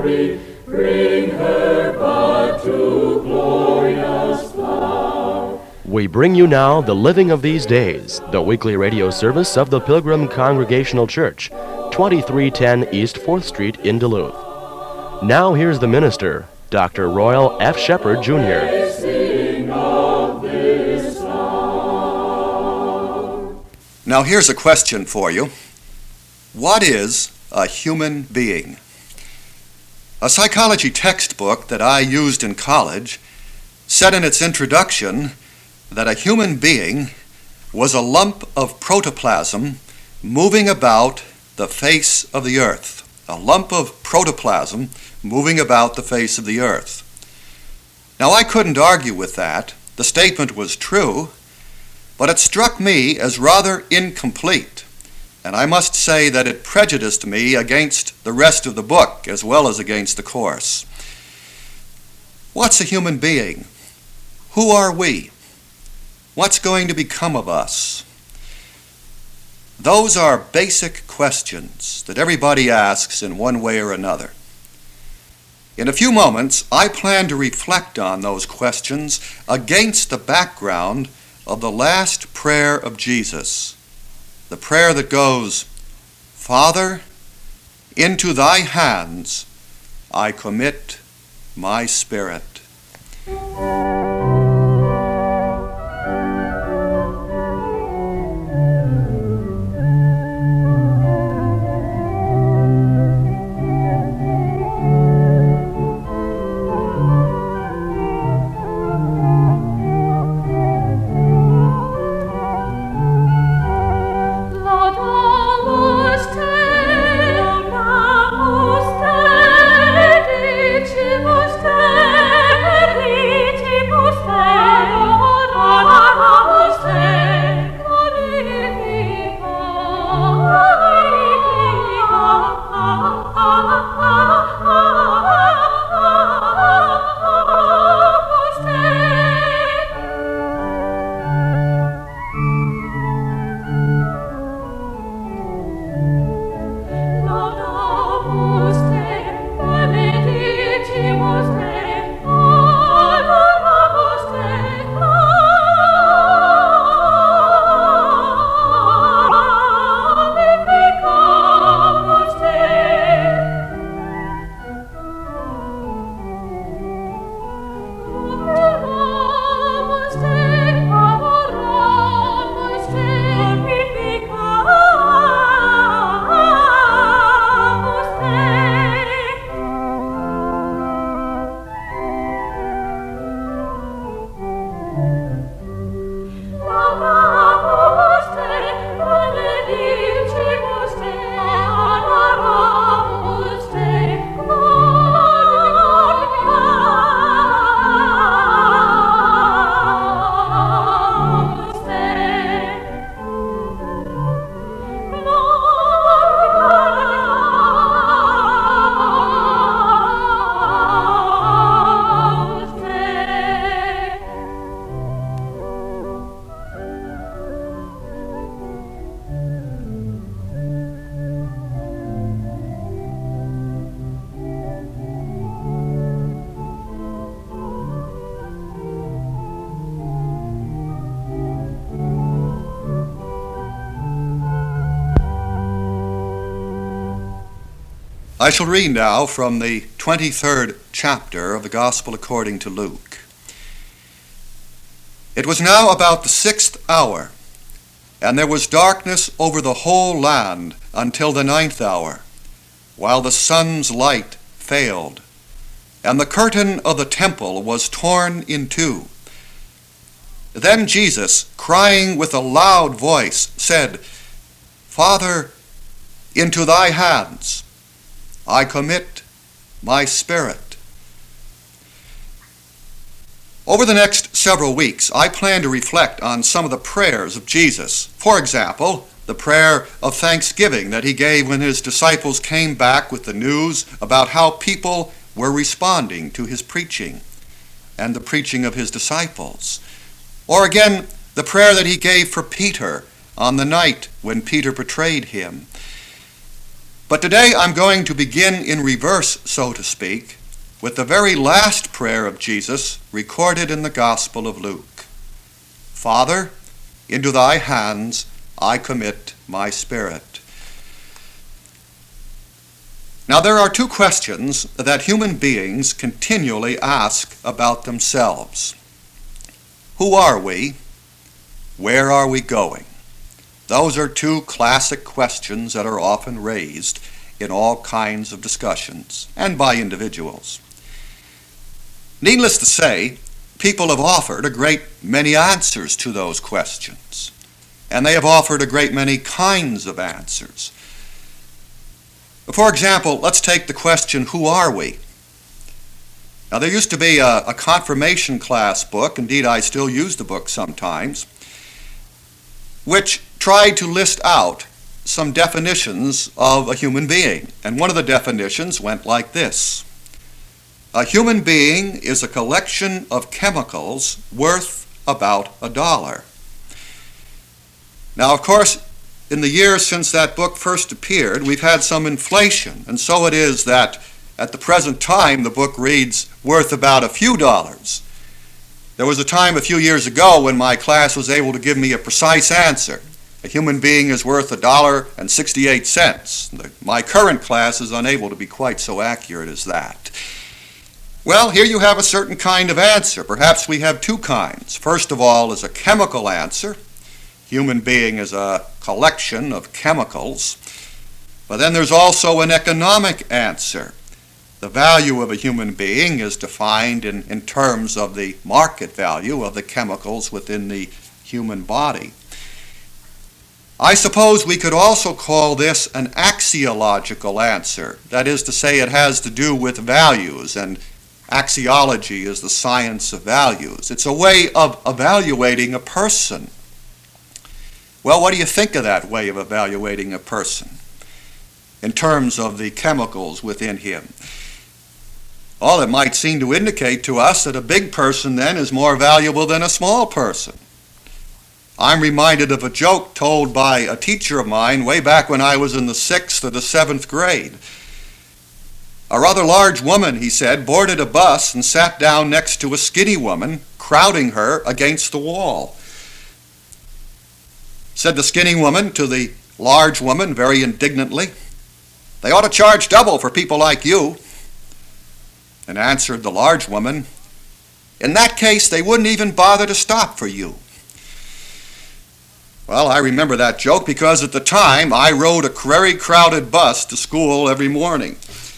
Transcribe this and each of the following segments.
glory, bring her but to glorious flower. We bring you now The Living of These Days, the weekly radio service of the Pilgrim Congregational Church, 2310 East 4th Street in Duluth. Now here's the minister, Dr. Royal F. Shepherd, Jr. Now here's a question for you. What is a human being? A psychology textbook that I used in college said in its introduction that a human being was a lump of protoplasm moving about the face of the earth. A lump of protoplasm moving about the face of the earth. Now I couldn't argue with that. The statement was true, but it struck me as rather incomplete, and I must say that it prejudiced me against the rest of the book as well as against the course. What's a human being? Who are we? What's going to become of us? Those are basic questions that everybody asks in one way or another. In a few moments, I plan to reflect on those questions against the background of the last prayer of Jesus, the prayer that goes, Father, into thy hands I commit my spirit. I shall read now from the 23rd chapter of the Gospel according to Luke. It was now about the 6th hour, and there was darkness over the whole land until the 9th hour, while the sun's light failed, and the curtain of the temple was torn in two. Then Jesus, crying with a loud voice, said, Father, into thy hands I commit my spirit. Over the next several weeks, I plan to reflect on some of the prayers of Jesus. For example, the prayer of thanksgiving that he gave when his disciples came back with the news about how people were responding to his preaching and the preaching of his disciples. Or again, the prayer that he gave for Peter on the night when Peter betrayed him. But today I'm going to begin in reverse, so to speak, with the very last prayer of Jesus recorded in the Gospel of Luke. Father, into thy hands I commit my spirit. Now there are two questions that human beings continually ask about themselves. Who are we? Where are we going? Those are two classic questions that are often raised in all kinds of discussions and by individuals. Needless to say, people have offered a great many answers to those questions, and they have offered a great many kinds of answers. For example, let's take the question, who are we? Now, there used to be a confirmation class book, indeed I still use the book sometimes, which tried to list out some definitions of a human being. And one of the definitions went like this: a human being is a collection of chemicals worth about $1. Now, of course, in the years since that book first appeared, we've had some inflation, and so it is that at the present time the book reads worth about a few dollars. There was a time a few years ago when my class was able to give me a precise answer. A human being is worth $1.68. My current class is unable to be quite so accurate as that. Well, here you have a certain kind of answer. Perhaps we have two kinds. First of all is a chemical answer. Human being is a collection of chemicals. But then there's also an economic answer. The value of a human being is defined in terms of the market value of the chemicals within the human body. I suppose we could also call this an axiological answer. That is to say, it has to do with values, and axiology is the science of values. It's a way of evaluating a person. Well, what do you think of that way of evaluating a person in terms of the chemicals within him? Well, it might seem to indicate to us that a big person then is more valuable than a small person. I'm reminded of a joke told by a teacher of mine way back when I was in the 6th or the 7th grade. A rather large woman, he said, boarded a bus and sat down next to a skinny woman, crowding her against the wall. Said the skinny woman to the large woman very indignantly, "They ought to charge double for people like you." And answered the large woman, "In that case, they wouldn't even bother to stop for you." Well, I remember that joke because at the time I rode a very crowded bus to school every morning.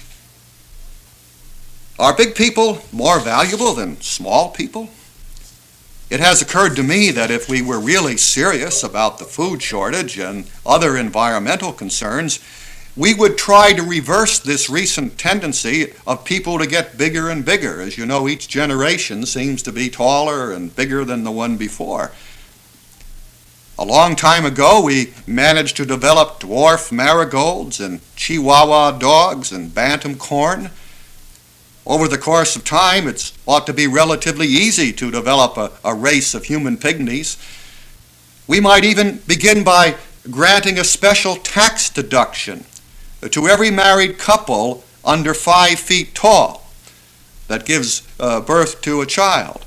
Are big people more valuable than small people? It has occurred to me that if we were really serious about the food shortage and other environmental concerns, we would try to reverse this recent tendency of people to get bigger and bigger. As you know, each generation seems to be taller and bigger than the one before. A long time ago, we managed to develop dwarf marigolds and Chihuahua dogs and bantam corn. Over the course of time, it ought to be relatively easy to develop a race of human pygmies. We might even begin by granting a special tax deduction to every married couple under 5 feet tall that gives birth to a child.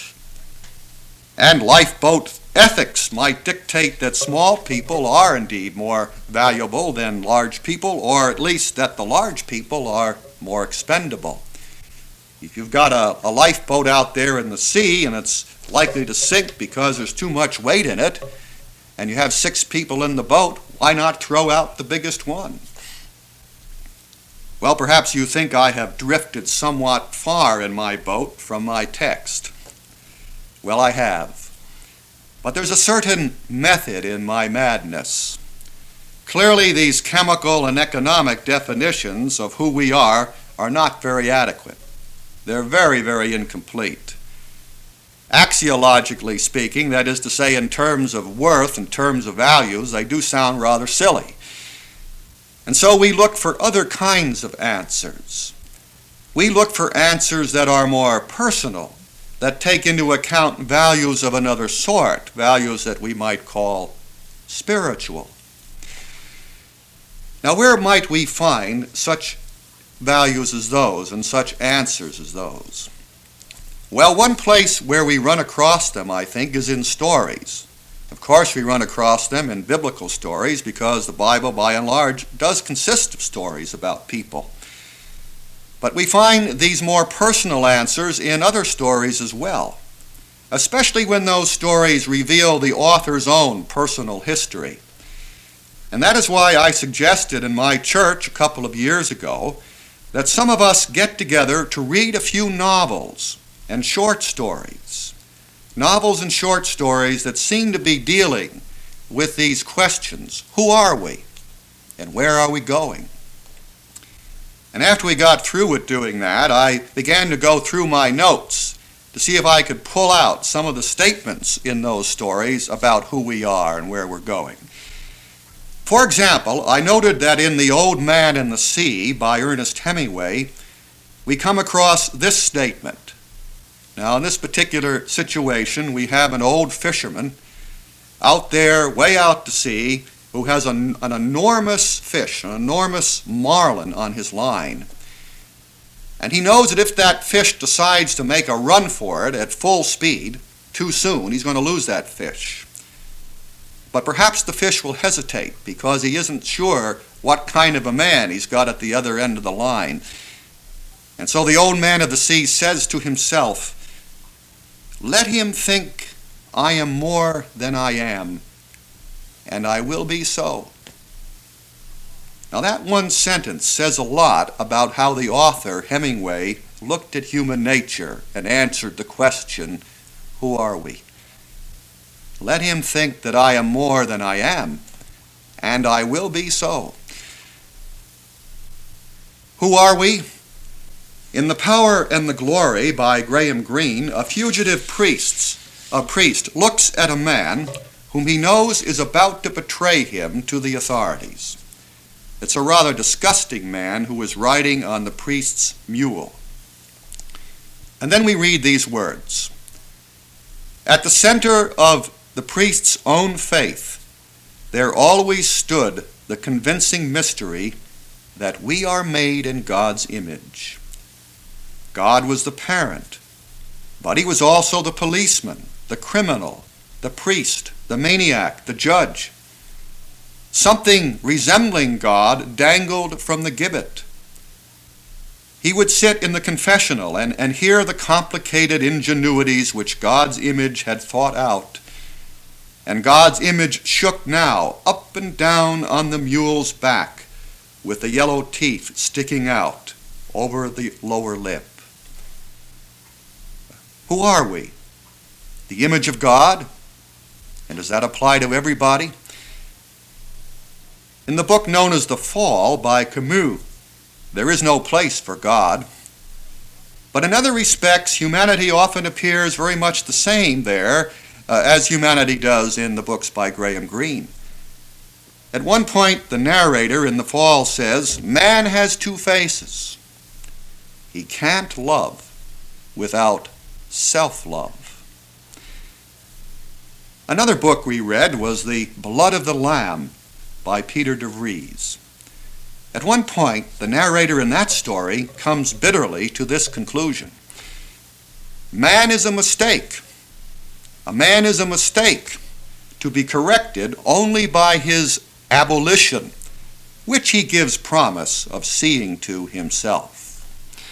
And lifeboat ethics might dictate that small people are indeed more valuable than large people, or at least that the large people are more expendable. If you've got a lifeboat out there in the sea and it's likely to sink because there's too much weight in it, and you have 6 people in the boat, why not throw out the biggest one? Well, perhaps you think I have drifted somewhat far in my boat from my text. Well, I have. But there's a certain method in my madness. Clearly, these chemical and economic definitions of who we are not very adequate. They're very, very incomplete. Axiologically speaking, that is to say in terms of worth, in terms of values, they do sound rather silly. And so we look for other kinds of answers. We look for answers that are more personal, that take into account values of another sort, values that we might call spiritual. Now, where might we find such values as those and such answers as those? Well, one place where we run across them, I think, is in stories. Of course, we run across them in biblical stories because the Bible, by and large, does consist of stories about people. But we find these more personal answers in other stories as well, especially when those stories reveal the author's own personal history. And that is why I suggested in my church a couple of years ago that some of us get together to read a few novels and short stories. Novels and short stories that seem to be dealing with these questions. Who are we? And where are we going? And after we got through with doing that, I began to go through my notes to see if I could pull out some of the statements in those stories about who we are and where we're going. For example, I noted that in The Old Man and the Sea by Ernest Hemingway, we come across this statement. Now, in this particular situation, we have an old fisherman out there, way out to sea, who has an enormous fish, an enormous marlin on his line. And he knows that if that fish decides to make a run for it at full speed, too soon, he's going to lose that fish. But perhaps the fish will hesitate because he isn't sure what kind of a man he's got at the other end of the line. And so the old man of the sea says to himself, "Let him think I am more than I am, and I will be so." Now that one sentence says a lot about how the author, Hemingway, looked at human nature and answered the question, who are we? Let him think that I am more than I am, and I will be so. Who are we? In The Power and the Glory by Graham Greene, a fugitive priest looks at a man whom he knows is about to betray him to the authorities. It's a rather disgusting man who is riding on the priest's mule. And then we read these words. At the center of the priest's own faith, there always stood the convincing mystery that we are made in God's image. God was the parent, but he was also the policeman, the criminal, the priest, the maniac, the judge. Something resembling God dangled from the gibbet. He would sit in the confessional and hear the complicated ingenuities which God's image had thought out. And God's image shook now up and down on the mule's back with the yellow teeth sticking out over the lower lip. Who are we? The image of God? And does that apply to everybody? In the book known as The Fall by Camus, there is no place for God. But in other respects, humanity often appears very much the same there as humanity does in the books by Graham Greene. At one point, the narrator in The Fall says, "Man has two faces. He can't love without self-love." Another book we read was The Blood of the Lamb by Peter de Vries. At one point, the narrator in that story comes bitterly to this conclusion. Man is a mistake. A man is a mistake to be corrected only by his abolition, which he gives promise of seeing to himself.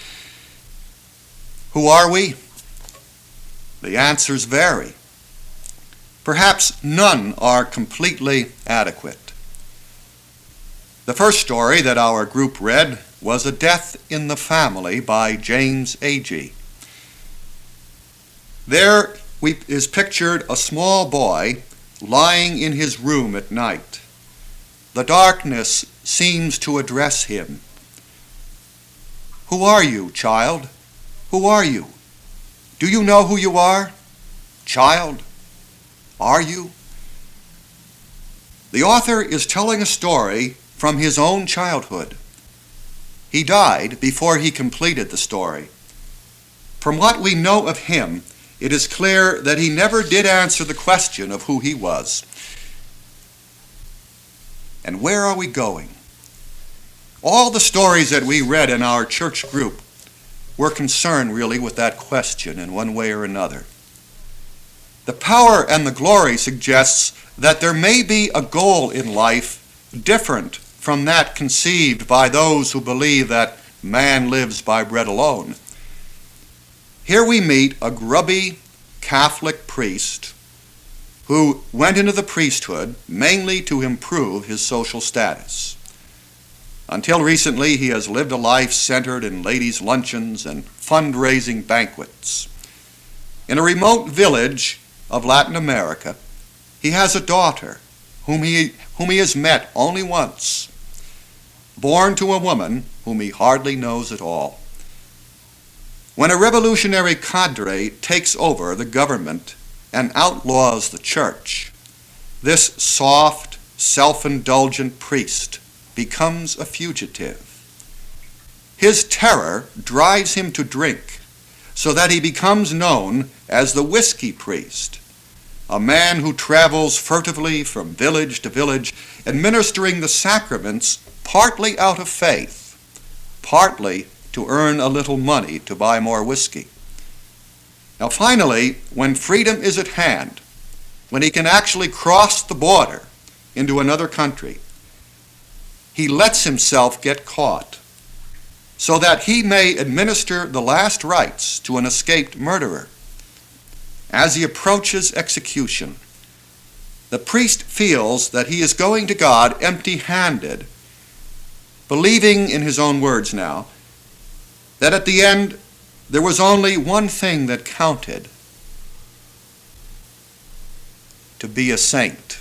Who are we? The answers vary. Perhaps none are completely adequate. The first story that our group read was A Death in the Family by James Agee. There is pictured a small boy lying in his room at night. The darkness seems to address him. Who are you, child? Who are you? Do you know who you are? Child, are you? The author is telling a story from his own childhood. He died before he completed the story. From what we know of him, it is clear that he never did answer the question of who he was. And where are we going? All the stories that we read in our church group were concerned really with that question in one way or another. The power and the glory suggests that there may be a goal in life different from that conceived by those who believe that man lives by bread alone. Here we meet a grubby Catholic priest who went into the priesthood mainly to improve his social status. Until recently, he has lived a life centered in ladies' luncheons and fundraising banquets. In a remote village of Latin America, he has a daughter whom he has met only once, born to a woman whom he hardly knows at all. When a revolutionary cadre takes over the government and outlaws the church, this soft, self-indulgent priest becomes a fugitive. His terror drives him to drink, so that he becomes known as the whiskey priest, a man who travels furtively from village to village, administering the sacraments partly out of faith, partly to earn a little money to buy more whiskey. Now finally, when freedom is at hand, when he can actually cross the border into another country, he lets himself get caught so that he may administer the last rites to an escaped murderer. As he approaches execution, the priest feels that he is going to God empty-handed, believing, in his own words now, that at the end there was only one thing that counted: to be a saint.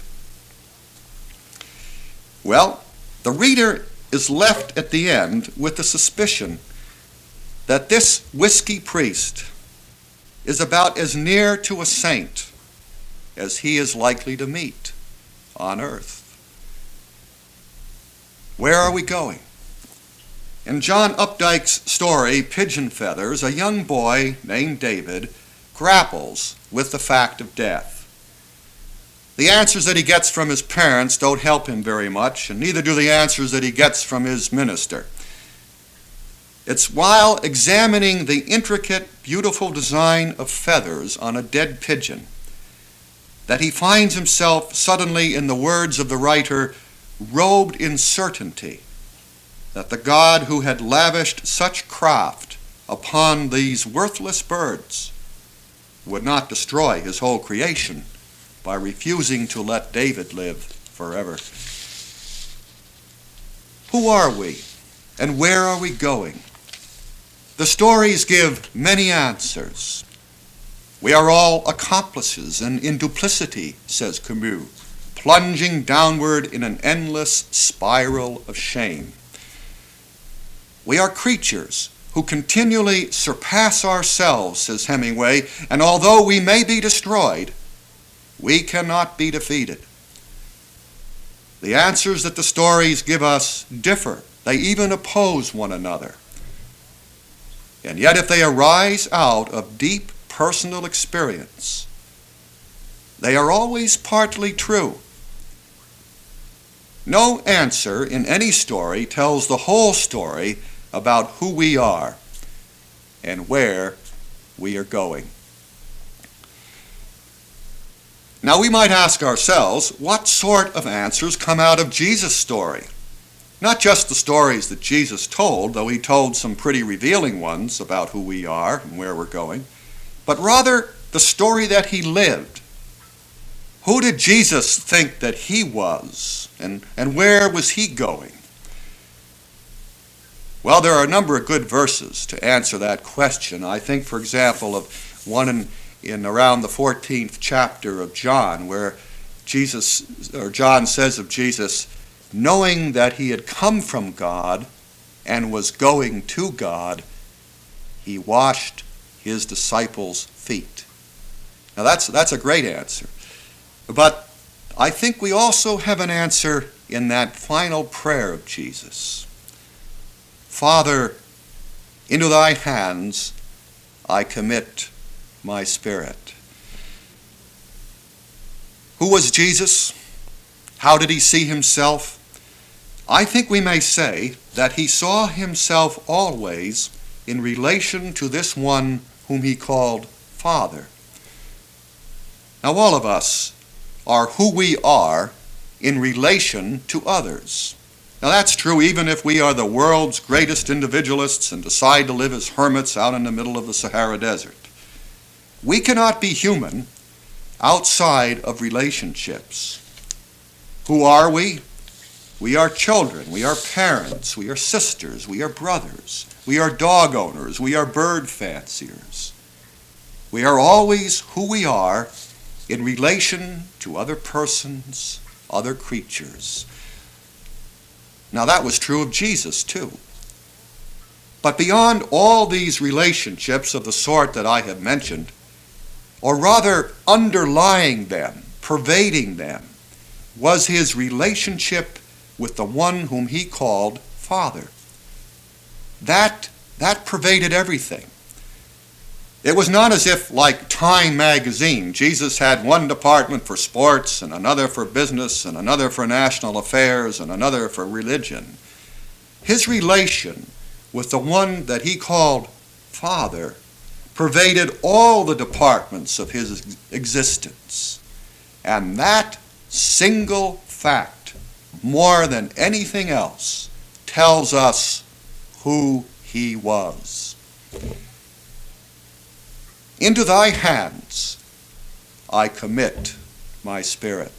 Well, the reader is left at the end with the suspicion that this whiskey priest is about as near to a saint as he is likely to meet on earth. Where are we going? In John Updike's story, Pigeon Feathers, a young boy named David grapples with the fact of death. The answers that he gets from his parents don't help him very much, and neither do the answers that he gets from his minister. It's while examining the intricate, beautiful design of feathers on a dead pigeon that he finds himself suddenly, in the words of the writer, robed in certainty that the God who had lavished such craft upon these worthless birds would not destroy his whole creation by refusing to let David live forever. Who are we, and where are we going? The stories give many answers. We are all accomplices and in duplicity, says Camus, plunging downward in an endless spiral of shame. We are creatures who continually surpass ourselves, says Hemingway, and although we may be destroyed, we cannot be defeated. The answers that the stories give us differ. They even oppose one another. And yet if they arise out of deep personal experience, they are always partly true. No answer in any story tells the whole story about who we are and where we are going. Now we might ask ourselves, what sort of answers come out of Jesus' story? Not just the stories that Jesus told, though he told some pretty revealing ones about who we are and where we're going, but rather the story that he lived. Who did Jesus think that he was, and where was he going? Well, there are a number of good verses to answer that question. I think, for example, of one in around the 14th chapter of John, where John says of Jesus, knowing that he had come from God and was going to God, he washed his disciples' feet. Now that's a great answer. But I think we also have an answer in that final prayer of Jesus. Father, into thy hands I commit my spirit. Who was Jesus? How did he see himself? I think we may say that he saw himself always in relation to this one whom he called Father. Now, all of us are who we are in relation to others. Now, that's true even if we are the world's greatest individualists and decide to live as hermits out in the middle of the Sahara Desert. We cannot be human outside of relationships. Who are we? We are children, we are parents, we are sisters, we are brothers, we are dog owners, we are bird fanciers. We are always who we are in relation to other persons, other creatures. Now that was true of Jesus too. But beyond all these relationships of the sort that I have mentioned, or rather underlying them, pervading them, was his relationship with the one whom he called Father. That pervaded everything. It was not as if, like Time magazine, Jesus had one department for sports and another for business and another for national affairs and another for religion. His relation with the one that he called Father pervaded all the departments of his existence. And that single fact, more than anything else, tells us who he was. Into thy hands I commit my spirit.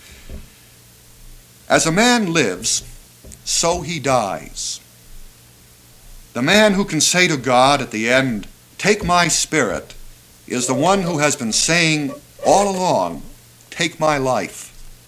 As a man lives, so he dies. The man who can say to God at the end, "Take my spirit," is the one who has been saying all along, "Take my life."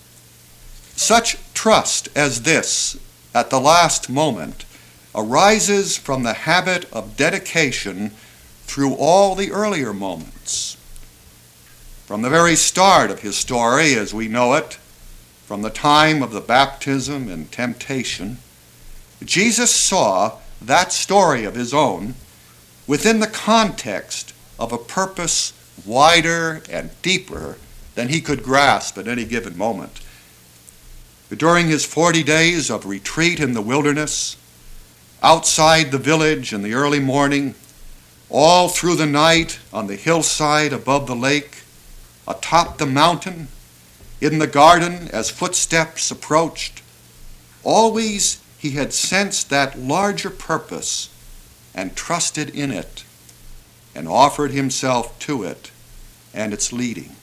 Such trust as this at the last moment arises from the habit of dedication through all the earlier moments. From the very start of his story as we know it, from the time of the baptism and temptation, Jesus saw that story of his own within the context of a purpose wider and deeper than he could grasp at any given moment. During his 40 days of retreat in the wilderness, outside the village in the early morning, all through the night on the hillside above the lake, atop the mountain, in the garden as footsteps approached, always he had sensed that larger purpose and trusted in it and offered himself to it and its leading.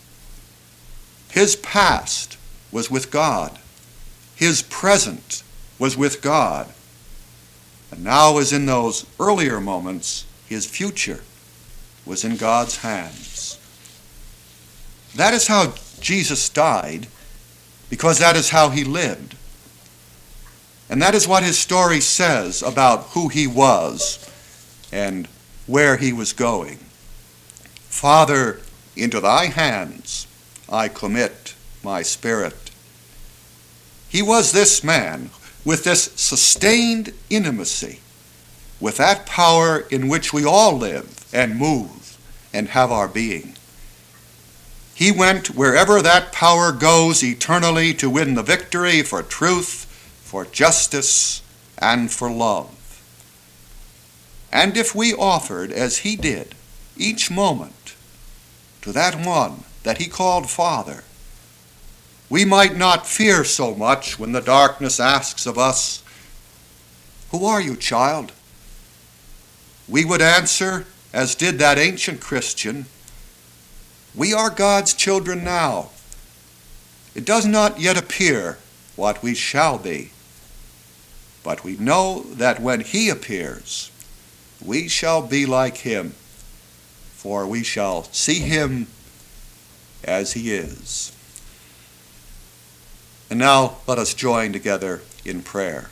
His past was with God. His present was with God. And now, as in those earlier moments, his future was in God's hands. That is how Jesus died, because that is how he lived. And that is what his story says about who he was and where he was going. Father, into thy hands I commit my spirit. He was this man with this sustained intimacy with that power in which we all live and move and have our being. He went wherever that power goes eternally to win the victory for truth, for justice, and for love. And if we offered, as he did, each moment to that one that he called Father, we might not fear so much when the darkness asks of us, "Who are you, child?" We would answer, as did that ancient Christian, "We are God's children now. It does not yet appear what we shall be, but we know that when he appears, we shall be like him, for we shall see him as he is." And now let us join together in prayer.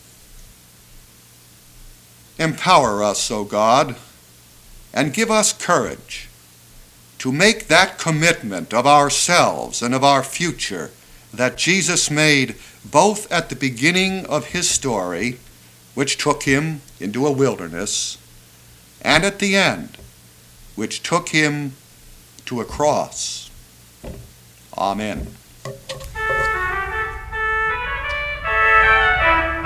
Empower us, O God, and give us courage to make that commitment of ourselves and of our future that Jesus made both at the beginning of his story, which took him into a wilderness, and at the end, which took him to a cross. Amen.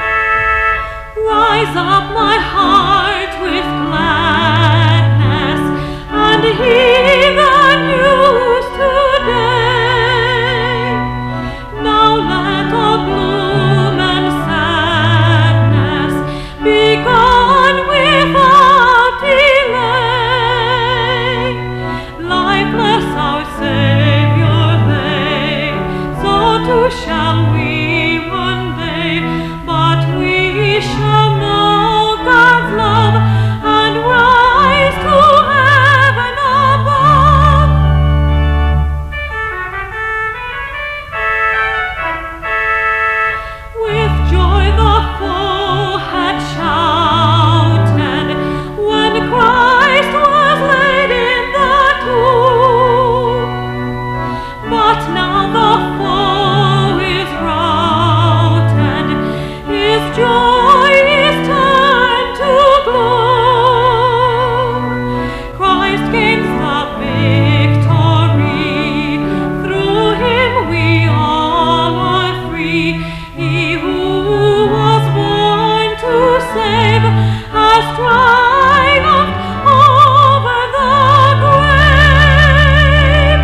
rise up my heart with gladness, and hear the news today. Now let all gloom and sadness be gone without delay. Lifeless our Savior lay, so too shall we one day, but we shall know God's love and rise to heaven above. With joy the foe had shouted when Christ was laid in the tomb, but now the foe is routed, his joy is turned to gloom. Christ gains the victory, through him we all are free. He who was born to save has triumphed over the grave.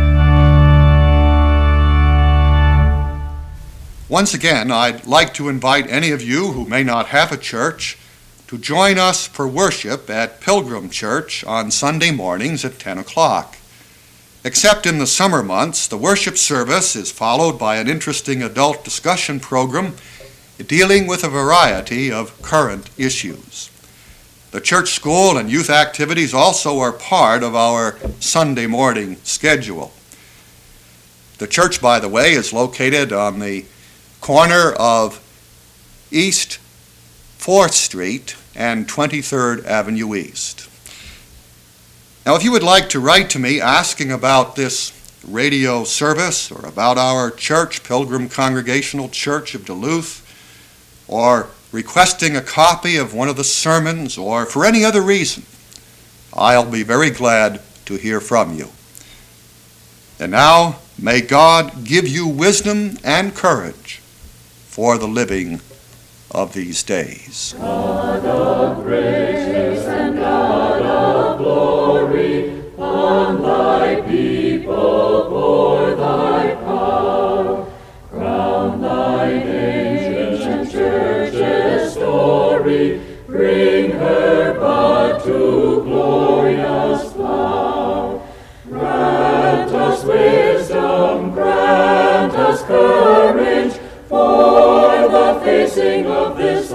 Once again, I'd like to invite any of you who may not have a church to join us for worship at Pilgrim Church on Sunday mornings at 10 o'clock. Except in the summer months, the worship service is followed by an interesting adult discussion program dealing with a variety of current issues. The church school and youth activities also are part of our Sunday morning schedule. The church, by the way, is located on the corner of East 4th Street and 23rd Avenue East. Now, if you would like to write to me asking about this radio service or about our church, Pilgrim Congregational Church of Duluth, or requesting a copy of one of the sermons, or for any other reason, I'll be very glad to hear from you. And now, may God give you wisdom and courage for the living of these days. God of grace and God of glory, on thy people pour thy power. Crown thine ancient church's story, bring her bud to glorious flower. Grant us wisdom, grant us courage, for the facing of this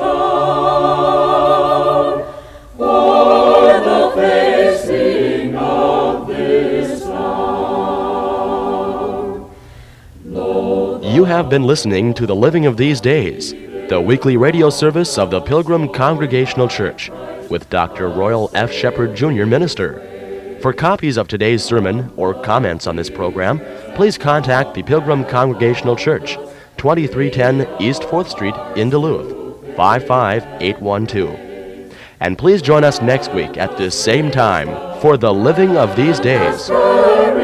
hour, for the facing of this hour. Lord, You have been listening to The Living of These Days, the weekly radio service of the Pilgrim Congregational Church, with Dr. Royal F. Shepherd, Jr., minister. For copies of today's sermon or comments on this program, please contact the Pilgrim Congregational Church, 2310 East 4th Street in Duluth, 55812. And please join us next week at this same time for The Living of These Days.